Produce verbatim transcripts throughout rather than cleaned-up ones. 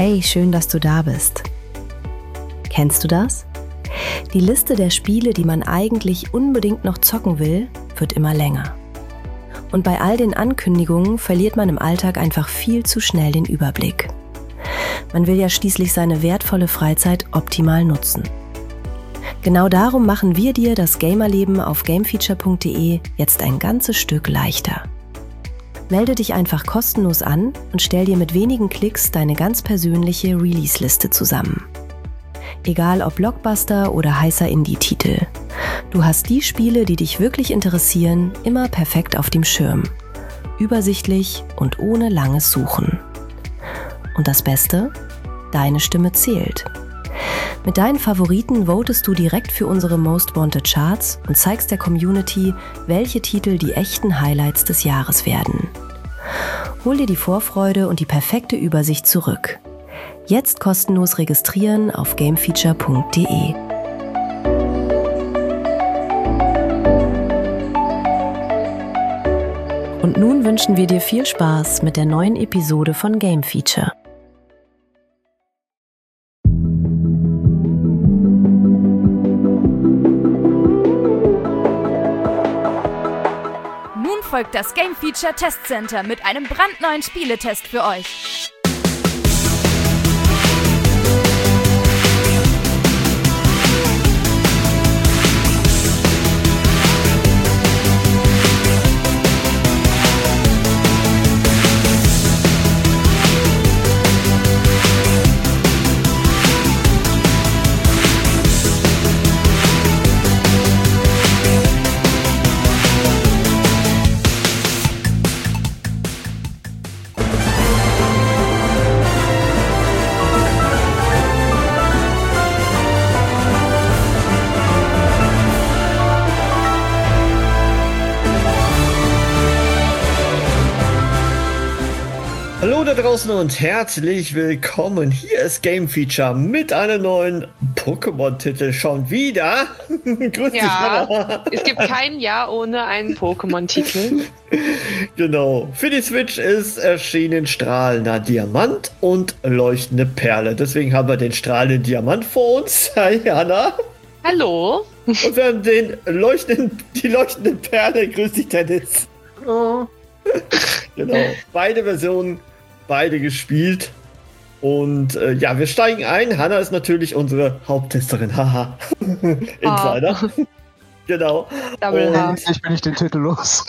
Hey, schön, dass du da bist. Kennst du das? Die Liste der Spiele, die man eigentlich unbedingt noch zocken will, wird immer länger. Und bei all den Ankündigungen verliert man im Alltag einfach viel zu schnell den Überblick. Man will ja schließlich seine wertvolle Freizeit optimal nutzen. Genau darum machen wir dir das Gamerleben auf gamefeature punkt de jetzt ein ganzes Stück leichter. Melde dich einfach kostenlos an und stell dir mit wenigen Klicks deine ganz persönliche Release-Liste zusammen. Egal ob Blockbuster oder heißer Indie-Titel. Du hast die Spiele, die dich wirklich interessieren, immer perfekt auf dem Schirm. Übersichtlich und ohne langes Suchen. Und das Beste? Deine Stimme zählt. Mit deinen Favoriten votest du direkt für unsere Most Wanted Charts und zeigst der Community, welche Titel die echten Highlights des Jahres werden. Hol dir die Vorfreude und die perfekte Übersicht zurück. Jetzt kostenlos registrieren auf gamefeature punkt de. Und nun wünschen wir dir viel Spaß mit der neuen Episode von Game Feature. Nun folgt das Game Feature Test Center mit einem brandneuen Spieletest für euch. Hallo da draußen und herzlich willkommen. Hier ist Game Feature mit einem neuen Pokémon-Titel schon wieder. Grüß dich, ja, Hanna. Es gibt kein Jahr ohne einen Pokémon-Titel. Genau. Für die Switch ist erschienen strahlender Diamant und leuchtende Perle. Deswegen haben wir den strahlenden Diamant vor uns. Hi, Hanna. Hallo. Und wir haben den leuchtenden, die leuchtende Perle. Grüß dich, Dennis. Oh. Genau. Beide Versionen. Beide gespielt und äh, ja, wir steigen ein. Hanna ist natürlich unsere Haupttesterin, haha, Insider. Oh. Genau. Double H. Ich bin nicht den Titel los.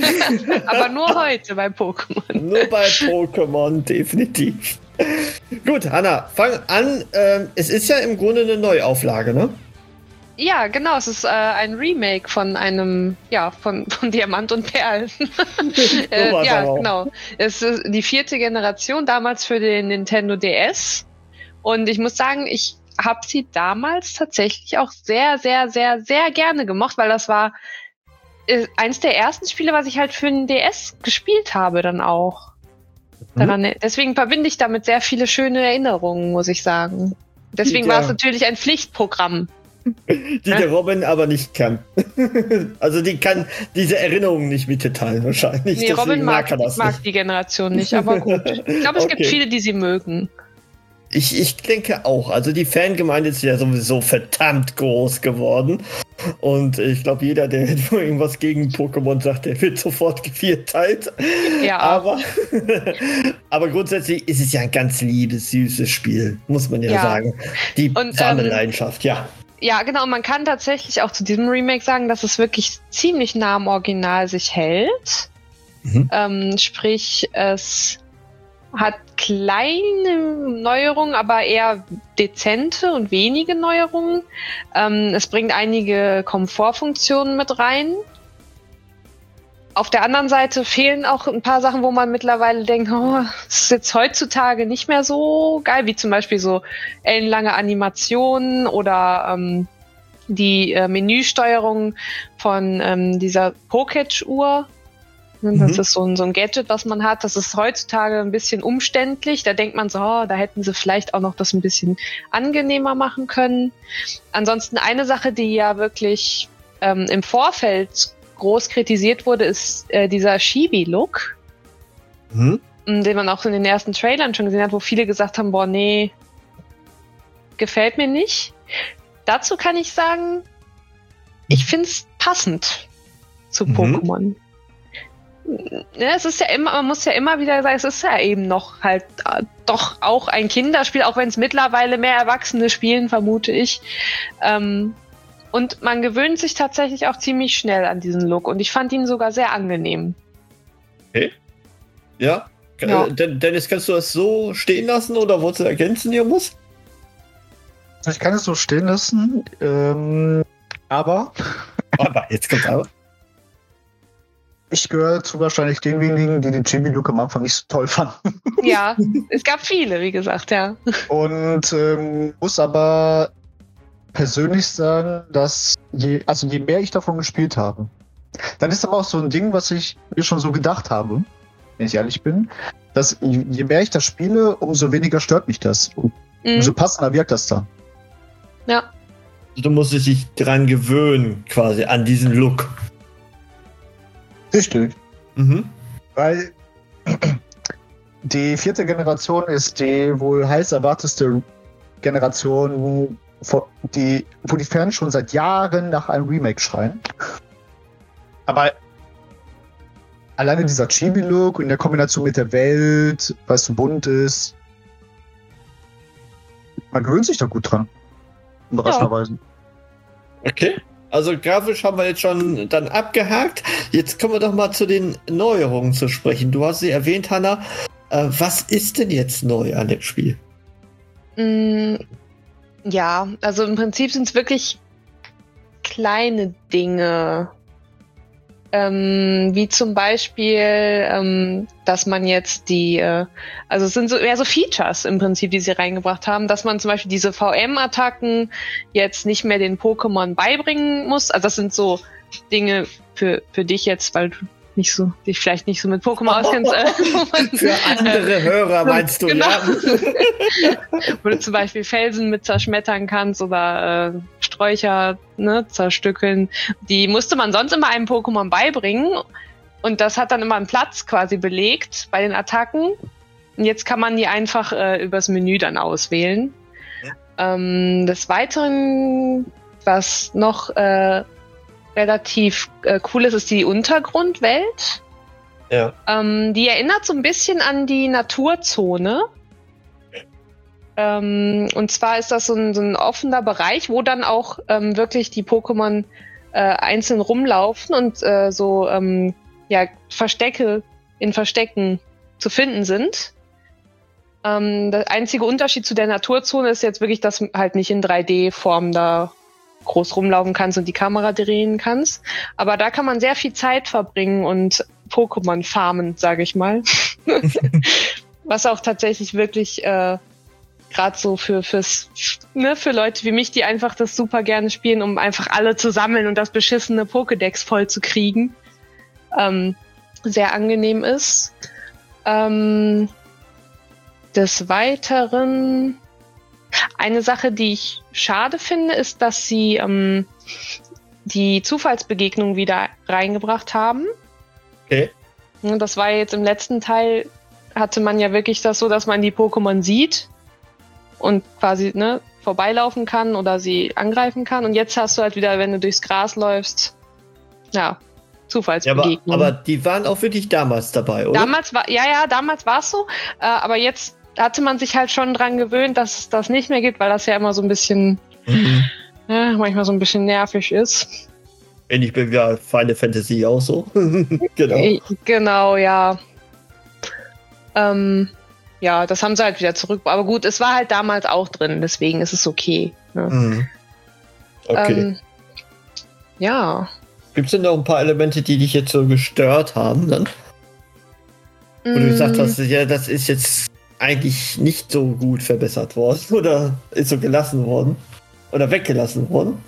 Aber nur heute bei Pokémon. Nur bei Pokémon, definitiv. Gut, Hanna, fang an. Ähm, es ist ja im Grunde eine Neuauflage, ne? Ja, genau. Es ist äh, ein Remake von einem, ja, von, von Diamant und Perlen. äh, ja, genau. Es ist die vierte Generation, damals für den Nintendo D S. Und ich muss sagen, ich habe sie damals tatsächlich auch sehr, sehr, sehr, sehr gerne gemocht, weil das war äh, eins der ersten Spiele, was ich halt für den D S gespielt habe dann auch. Mhm. Daran, deswegen verbinde ich damit sehr viele schöne Erinnerungen, muss ich sagen. Deswegen ja. war es natürlich ein Pflichtprogramm. Die der Robin aber nicht kann. Also die kann diese Erinnerungen nicht mitteilen wahrscheinlich. Nee, Robin mag, mag, mag die Generation nicht, aber gut. Ich glaube, es okay. gibt viele, die sie mögen. Ich, ich denke auch. Also die Fangemeinde ist ja sowieso verdammt groß geworden. Und ich glaube, jeder, der irgendwas gegen Pokémon sagt, der wird sofort gevierteilt. Ja. Aber, aber grundsätzlich ist es ja ein ganz liebes, süßes Spiel, muss man ja, ja. sagen. Die warme ähm, Leidenschaft, ja. Ja, genau. Und man kann tatsächlich auch zu diesem Remake sagen, dass es wirklich ziemlich nah am Original sich hält. Mhm. Ähm, sprich, es hat kleine Neuerungen, aber eher dezente und wenige Neuerungen. Ähm, es bringt einige Komfortfunktionen mit rein. Auf der anderen Seite fehlen auch ein paar Sachen, wo man mittlerweile denkt, oh, das ist jetzt heutzutage nicht mehr so geil, wie zum Beispiel so ellenlange Animationen oder ähm, die äh, Menüsteuerung von ähm, dieser Poketch-Uhr. Das mhm. ist so ein, so ein Gadget, was man hat. Das ist heutzutage ein bisschen umständlich. Da denkt man so, oh, da hätten sie vielleicht auch noch das ein bisschen angenehmer machen können. Ansonsten eine Sache, die ja wirklich ähm, im Vorfeld groß kritisiert wurde, ist äh, dieser Chibi-Look. Mhm. den man auch in den ersten Trailern schon gesehen hat, wo viele gesagt haben, boah, nee, gefällt mir nicht. Dazu kann ich sagen, ich finde es passend zu mhm. Pokémon. Ja, es ist ja immer, man muss ja immer wieder sagen, es ist ja eben noch halt äh, doch auch ein Kinderspiel, auch wenn es mittlerweile mehr Erwachsene spielen, vermute ich. Ähm, und man gewöhnt sich tatsächlich auch ziemlich schnell an diesen Look und ich fand ihn sogar sehr angenehm. Okay. Ja. ja. Äh, Dennis, kannst du das so stehen lassen oder wolltest du ergänzen, Jungs? Ich kann es so stehen lassen, ähm, aber... aber, jetzt kommt aber. Ich gehöre zu wahrscheinlich denjenigen, die den Chibi-Look am Anfang nicht so toll fanden. Ja, es gab viele, wie gesagt, ja. Und ähm, muss aber persönlich sagen, dass je, also je mehr ich davon gespielt habe, dann ist aber auch so ein Ding, was ich mir schon so gedacht habe, wenn ich ehrlich bin, dass je mehr ich das spiele, umso weniger stört mich das. Und mhm. umso passender wirkt das dann. Ja. Du musst dich dran gewöhnen, quasi, an diesen Look. Richtig. Mhm. Weil die vierte Generation ist die wohl heiß erwartetste Generation, die, wo die Fans schon seit Jahren nach einem Remake schreien. Aber alleine dieser Chibi-Look in der Kombination mit der Welt, weil es so bunt ist, man gewöhnt sich da gut dran. Überraschenderweise. Ja. Okay. Also grafisch haben wir jetzt schon dann abgehakt. Jetzt kommen wir doch mal zu den Neuerungen zu sprechen. Du hast sie erwähnt, Hanna. Äh, was ist denn jetzt neu an dem Spiel? Mm, ja, also im Prinzip sind es wirklich kleine Dinge. Ähm, wie zum Beispiel, ähm, dass man jetzt die, äh, also es sind so eher so Features im Prinzip, die sie reingebracht haben, dass man zum Beispiel diese V M-Attacken jetzt nicht mehr den Pokémon beibringen muss. Also das sind so Dinge für, für dich jetzt, weil du nicht so, dich vielleicht nicht so mit Pokémon auskennst. Äh, man, für andere äh, Hörer meinst du, genau. ja? Wo du zum Beispiel Felsen mit zerschmettern kannst oder äh, Sträucher, ne, zerstückeln. Die musste man sonst immer einem Pokémon beibringen und das hat dann immer einen Platz quasi belegt bei den Attacken. Und jetzt kann man die einfach äh, übers Menü dann auswählen. Ja. Ähm, des Weiteren, was noch äh, relativ äh, cool ist, ist die Untergrundwelt. Ja. Ähm, die erinnert so ein bisschen an die Naturzone. Ähm, und zwar ist das so ein, so ein offener Bereich, wo dann auch ähm, wirklich die Pokémon äh, einzeln rumlaufen und äh, so ähm, ja, Verstecke in Verstecken zu finden sind. Ähm, der einzige Unterschied zu der Naturzone ist jetzt wirklich, dass halt nicht in drei D-Form da groß rumlaufen kannst und die Kamera drehen kannst. Aber da kann man sehr viel Zeit verbringen und Pokémon farmen, sage ich mal. Was auch tatsächlich wirklich äh, gerade so für fürs ne, für Leute wie mich, die einfach das super gerne spielen, um einfach alle zu sammeln und das beschissene Pokédex voll zu kriegen, ähm, sehr angenehm ist. Ähm, des Weiteren eine Sache, die ich schade finde, ist, dass sie ähm, die Zufallsbegegnung wieder reingebracht haben. Okay. Das war jetzt im letzten Teil, hatte man ja wirklich das so, dass man die Pokémon sieht und quasi ne, vorbeilaufen kann oder sie angreifen kann. Und jetzt hast du halt wieder, wenn du durchs Gras läufst, ja, Zufallsbegegnung. Ja, aber, aber die waren auch wirklich damals dabei, oder? Damals war, ja, ja, damals war es so. Äh, aber jetzt hatte man sich halt schon dran gewöhnt, dass es das nicht mehr gibt, weil das ja immer so ein bisschen, mhm. äh, manchmal so ein bisschen nervig ist. Ähnlich wie ja Final Fantasy auch so. Genau. Genau, ja. Ähm, ja, das haben sie halt wieder zurück. Aber gut, es war halt damals auch drin, deswegen ist es okay. Ne? Mhm. Okay. Ähm, ja. Gibt es denn noch ein paar Elemente, die dich jetzt so gestört haben dann? Wo mm. du gesagt hast, ja, das ist jetzt eigentlich nicht so gut verbessert worden oder ist so gelassen worden oder weggelassen worden?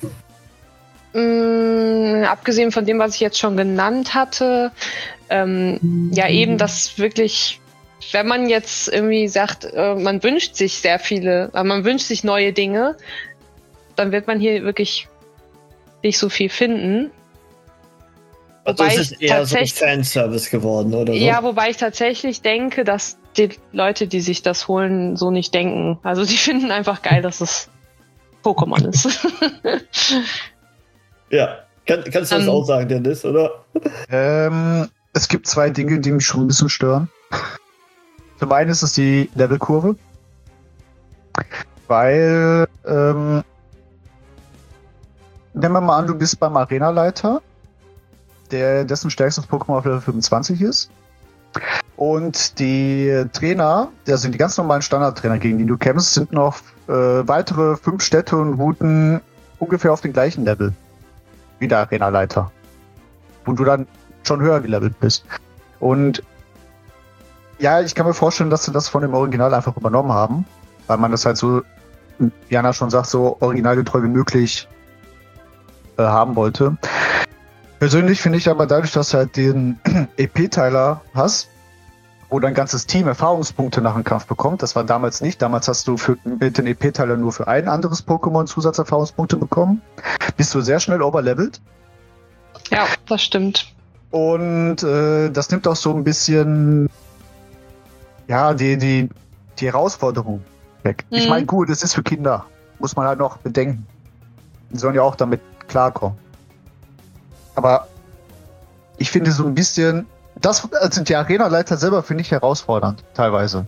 Mm, abgesehen von dem, was ich jetzt schon genannt hatte, ähm, mhm. ja eben, dass wirklich, wenn man jetzt irgendwie sagt, äh, man wünscht sich sehr viele, äh, man wünscht sich neue Dinge, dann wird man hier wirklich nicht so viel finden. Also wobei ist es eher so Fanservice geworden, oder so? Ja, wobei ich tatsächlich denke, dass die Leute, die sich das holen, so nicht denken. Also die finden einfach geil, dass es Pokémon ist. Ja, Kann, kannst du das um, auch sagen, Dennis, oder? Ähm, es gibt zwei Dinge, die mich schon ein bisschen stören. Zum einen ist es die Levelkurve. Weil, ähm, nehmen wir mal an, du bist beim Arenaleiter, der dessen stärkstes Pokémon auf Level fünfundzwanzig ist. Und die Trainer, also die ganz normalen Standardtrainer, gegen die du kämpfst, sind noch äh, weitere fünf Städte und Routen ungefähr auf dem gleichen Level wie der Arenaleiter. Wo du dann schon höher gelevelt bist. Und ja, ich kann mir vorstellen, dass sie das von dem Original einfach übernommen haben, weil man das halt so, wie Jana schon sagt, so originalgetreu wie möglich äh, haben wollte. Persönlich finde ich aber dadurch, dass du halt den E P-Teiler hast, wo dein ganzes Team Erfahrungspunkte nach dem Kampf bekommt, das war damals nicht. Damals hast du für, mit den E P-Teiler nur für ein anderes Pokémon Zusatzerfahrungspunkte bekommen. Bist du sehr schnell overlevelt. Ja, das stimmt. Und äh, das nimmt auch so ein bisschen ja, die, die, die Herausforderung weg. Mhm. Ich meine, gut, es ist für Kinder. Muss man halt noch bedenken. Die sollen ja auch damit klarkommen. Aber ich finde so ein bisschen, das, also die Arenaleiter selber finde ich herausfordernd, teilweise.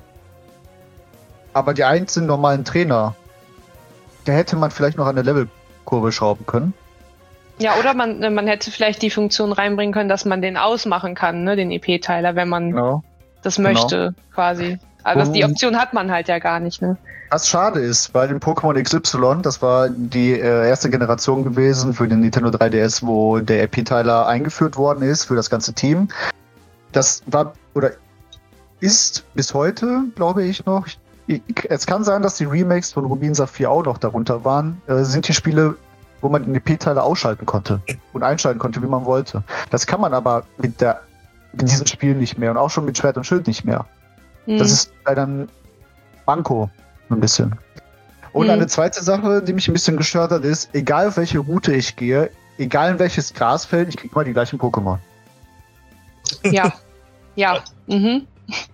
Aber die einzelnen normalen Trainer, da hätte man vielleicht noch an der Levelkurve schrauben können. Ja, oder man, man hätte vielleicht die Funktion reinbringen können, dass man den ausmachen kann, ne, den E P-Teiler, wenn man genau. das möchte, genau. quasi. Aber die Option hat man halt ja gar nicht, ne? Was schade ist, weil in Pokémon X Y, das war die äh, erste Generation gewesen für den Nintendo drei D S, wo der E P-Teiler eingeführt worden ist für das ganze Team. Das war, oder ist bis heute, glaube ich, noch. Ich, es kann sein, dass die Remakes von Rubin Saphir auch noch darunter waren. Äh, sind die Spiele, wo man den E P-Teiler ausschalten konnte und einschalten konnte, wie man wollte. Das kann man aber mit, der, mit diesem Spiel nicht mehr und auch schon mit Schwert und Schild nicht mehr. Mhm. Das ist leider ein Manko, ein bisschen. Und mhm. eine zweite Sache, die mich ein bisschen gestört hat, ist, egal auf welche Route ich gehe, egal in welches Grasfeld, ich kriege immer die gleichen Pokémon. Ja, ja. Mhm.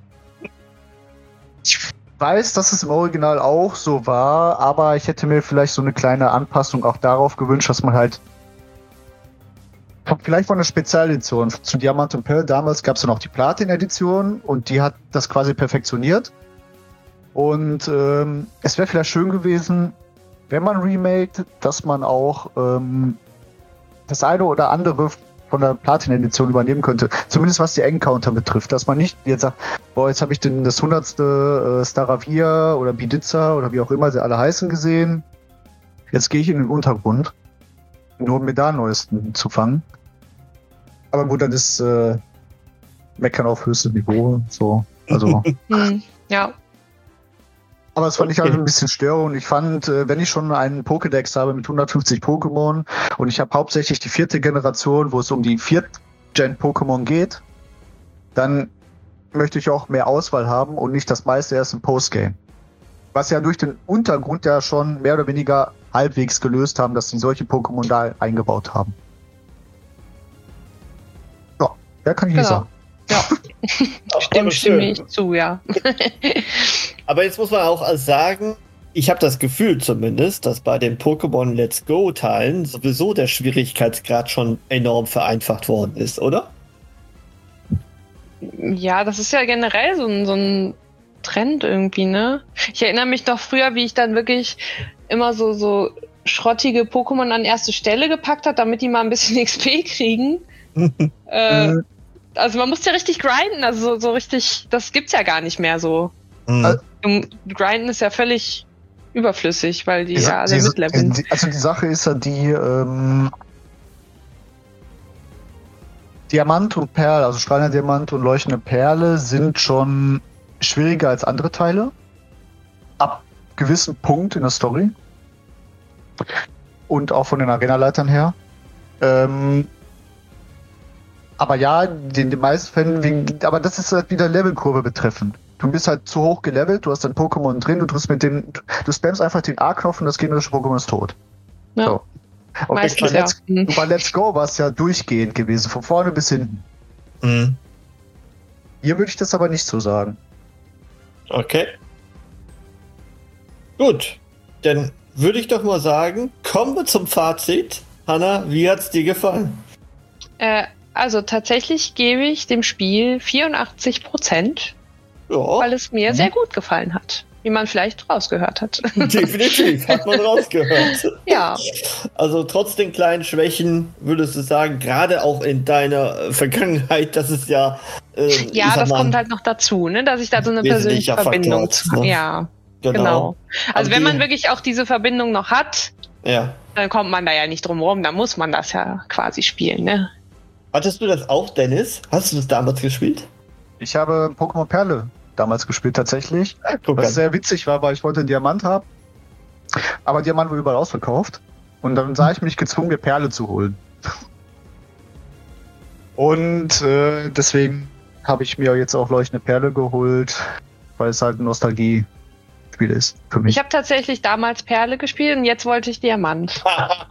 Ich weiß, dass es im Original auch so war, aber ich hätte mir vielleicht so eine kleine Anpassung auch darauf gewünscht, dass man halt vielleicht von einer Spezialedition zu Diamant und Pearl, damals gab es ja noch die Platin-Edition und die hat das quasi perfektioniert. Und ähm, es wäre vielleicht schön gewesen, wenn man remaked, dass man auch ähm, das eine oder andere von der Platin-Edition übernehmen könnte. Zumindest was die Encounter betrifft. Dass man nicht jetzt sagt, boah, jetzt habe ich den, das hundertste äh, Staravia oder Bidizza oder wie auch immer sie alle heißen gesehen. Jetzt gehe ich in den Untergrund, nur um mir da Neuesten zu fangen. Aber gut, das ist äh, Meckern auf höchstem Niveau. So, also. Ja. Aber das fand okay. ich halt ein bisschen störend. Ich fand, wenn ich schon einen Pokédex habe mit hundertfünfzig Pokémon und ich habe hauptsächlich die vierte Generation, wo es um die Viert-Gen-Pokémon geht, dann möchte ich auch mehr Auswahl haben und nicht das meiste erst im Postgame. Was ja durch den Untergrund ja schon mehr oder weniger halbwegs gelöst haben, dass sie solche Pokémon da eingebaut haben. Ja, mehr kann ich genau. nicht sagen. Ja, stimmt, stimme ich zu, ja. Aber jetzt muss man auch sagen, ich habe das Gefühl zumindest, dass bei den Pokémon Let's Go-Teilen sowieso der Schwierigkeitsgrad schon enorm vereinfacht worden ist, oder? Ja, das ist ja generell so ein, so ein Trend irgendwie, ne? Ich erinnere mich noch früher, wie ich dann wirklich immer so, so schrottige Pokémon an erste Stelle gepackt habe, damit die mal ein bisschen X P kriegen. äh, also man muss ja richtig grinden, also so, so richtig, das gibt's ja gar nicht mehr so. Mhm. Grinden ist ja völlig überflüssig, weil die, die ja alle mitleveln. Also die Sache ist ja die, ähm, Diamant und Perle, also strahlender Diamant und leuchtende Perle sind schon schwieriger als andere Teile. Ab gewissen Punkt in der Story. Und auch von den Arenaleitern her. Ähm, aber ja, in den meisten Fällen, wegen, aber das ist halt wieder Levelkurve betreffend. Du bist halt zu hoch gelevelt, du hast dein Pokémon drin, du drückst mit dem, du spammst einfach den A-Knopf und das gegnerische Pokémon ist tot. Ja. So. Okay, Meistens, bei, Let's, ja. bei Let's Go war es ja durchgehend gewesen, von vorne bis hinten. Mhm. Hier würde ich das aber nicht so sagen. Okay. Gut, dann würde ich doch mal sagen, kommen wir zum Fazit. Hanna, wie hat's dir gefallen? Äh, also tatsächlich gebe ich dem Spiel vierundachtzig Prozent, Ja, weil es mir Mhm. sehr gut gefallen hat. Wie man vielleicht rausgehört hat. definitiv, hat man rausgehört. Ja, Also trotz den kleinen Schwächen würdest du sagen, gerade auch in deiner äh, Vergangenheit, das ist ja... Äh, ich ja, sag das mal, kommt halt noch dazu, ne, dass ich da so eine persönliche wesentlicher Verbindung Faktor zu ist, ne? Ja, Genau. genau. Also Aber wenn die- man wirklich auch diese Verbindung noch hat, Ja. dann kommt man da ja nicht drum rum, dann muss man das ja quasi spielen, ne? Hattest du das auch, Dennis? Hast du das damals gespielt? Ich habe Pokémon Perle damals gespielt, tatsächlich. Guck Was an. sehr witzig war, weil ich wollte einen Diamant haben. Aber Diamant wurde überall ausverkauft. Und dann sah ich mich gezwungen, mir Perle zu holen. Und äh, deswegen habe ich mir jetzt auch leuchtende Perle geholt, weil es halt ein Nostalgie-Spiel ist für mich. Ich habe tatsächlich damals Perle gespielt und jetzt wollte ich Diamant.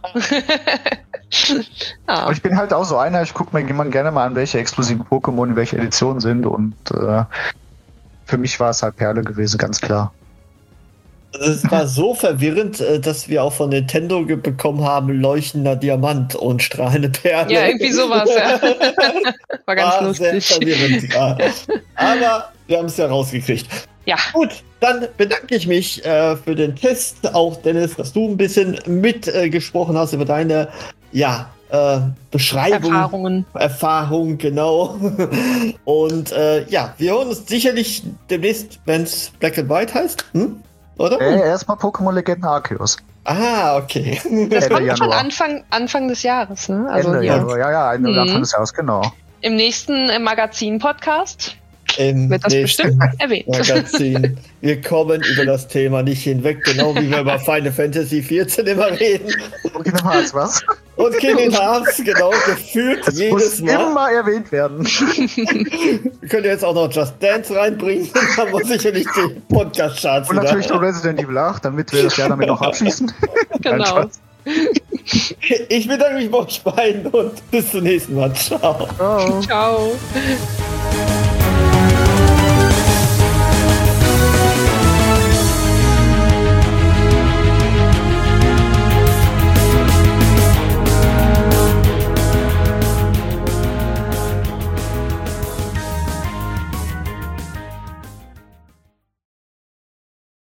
Ja. Und ich bin halt auch so einer, ich gucke mir jemand gerne mal an, welche exklusiven Pokémon in welche Edition sind. Und äh, für mich war es halt Perle gewesen, ganz klar. Es war so verwirrend, äh, dass wir auch von Nintendo ge- bekommen haben, leuchtender Diamant und strahlende Perle. Ja, irgendwie sowas, ja. War ganz War lustig. sehr verwirrend, ja. Aber wir haben es ja rausgekriegt. Ja. Gut, dann bedanke ich mich äh, für den Test. Auch Dennis, dass du ein bisschen mitgesprochen äh, gesprochen hast über deine ja, äh, Beschreibung. Erfahrungen. Erfahrung, genau. Und äh, ja, wir hören uns sicherlich demnächst, wenn es Black and White heißt. Hm? Oder? Äh, erstmal Pokémon Legenden Arceus. Ah, okay. Das Ende kommt schon Januar. Anfang, Anfang des Jahres, ne? Also Ende hier. Januar, ja, ja, Ende Mhm. Anfang des Jahres, genau. Im nächsten äh, Magazin-Podcast Im wird das nächsten bestimmt erwähnt. Magazin. Wir kommen über das Thema nicht hinweg, genau wie wir über Final Fantasy vierzehn immer reden. Und Kingdom Hearts, was? Und Kingdom Hearts, genau, gefühlt Es jedes muss Mal. immer erwähnt werden. Wir können jetzt auch noch Just Dance reinbringen, dann haben wir sicherlich den Podcast-Charts Und wieder. natürlich noch Resident Evil acht, damit wir das Jahr damit noch abschließen. Genau. Ich bedanke mich bei euch beiden und bis zum nächsten Mal. Ciao. Ciao. Ciao.